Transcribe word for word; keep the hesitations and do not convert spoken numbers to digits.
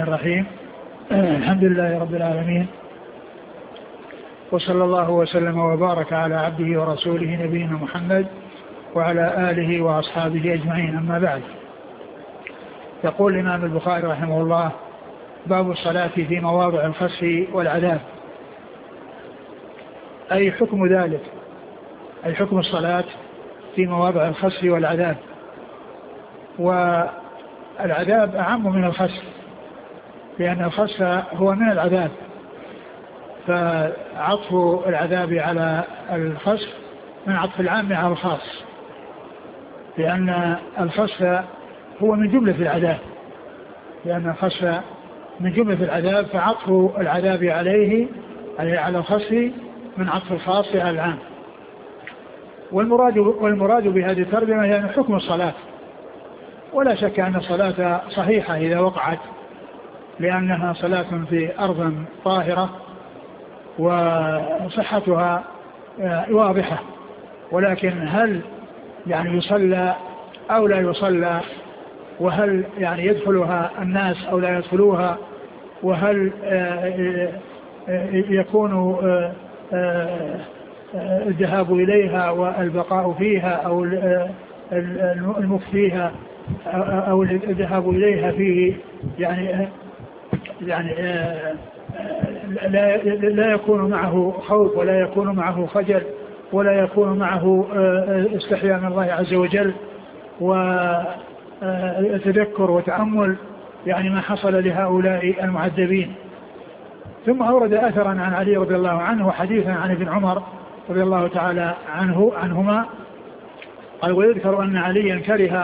الرحيم. الحمد لله رب العالمين، وصلى الله وسلم وبارك على عبده ورسوله نبينا محمد وعلى آله وأصحابه أجمعين. أما بعد، يقول الإمام البخاري رحمه الله: باب الصلاة في مواضع الخسف والعذاب. أي حكم ذلك، أي حكم الصلاة في مواضع الخسف والعذاب. والعذاب أعم من الخسف، لأن الخسف هو من العذاب، فعطف العذاب على الخسف من عطف العام على الخاص، لأن الخسف هو من جملة العذاب، لأن الخسف من جملة العذاب، فعطف العذاب عليه على الخسف من عطف الخاص على العام. والمراد, والمراد بهذه الترجمة يعني حكم الصلاة. ولا شك أن الصلاة صحيحة إذا وقعت، لأنها صلاة في أرض طاهرة وصحتها واضحة. ولكن هل يعني يصلى أو لا يصلى، وهل يعني يدخلها الناس أو لا يدخلوها، وهل يكون الذهاب إليها والبقاء فيها أو المكث فيها أو الذهاب إليها فيه يعني يعني لا لا يكون معه خوف، ولا يكون معه خجل، ولا يكون معه استحياء من الله عز وجل وتذكر وتأمل يعني ما حصل لهؤلاء المعذبين. ثم أورد أثرا عن علي رضي الله عنه وحديثا عن ابن عمر رضي الله تعالى عنه عنهما قال: ويذكر أن عليا كره